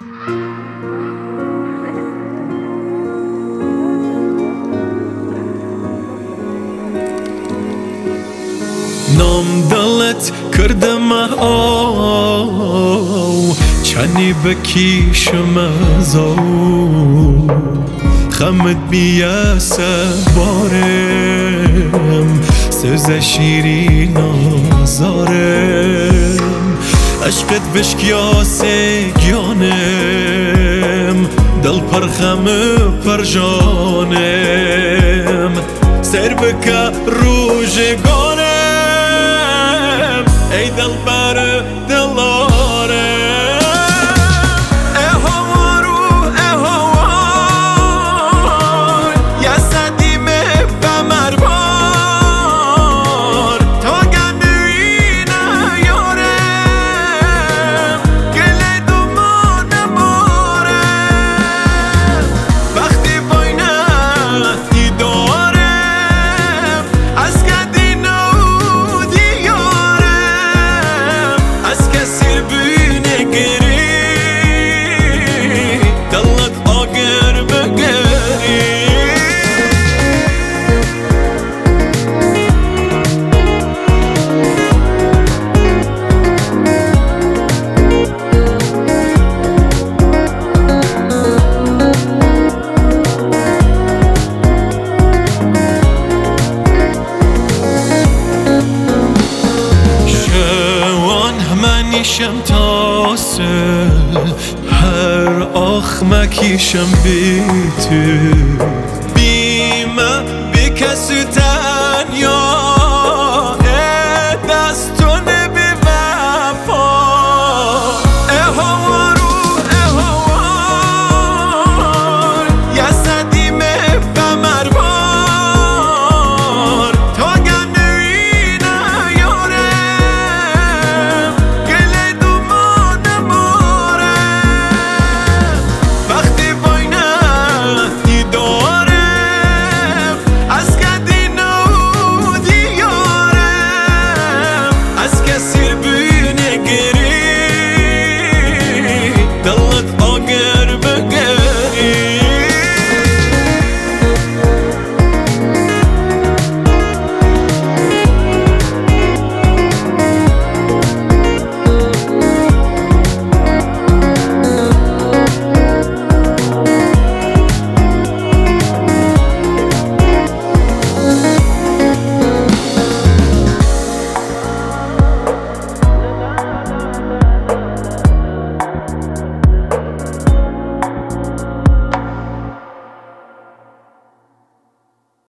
نام دلت کردم او چنی بکیشم از او خمت بیاسه بارم سوز شیرین آزارم عشقت بشکیاسه گیانم دل پرخم پرجانم سر بکه روزگارم ای دل بر دلارم منیشم تاسه هر آخ مکیشم بی تو بیمه بی کسی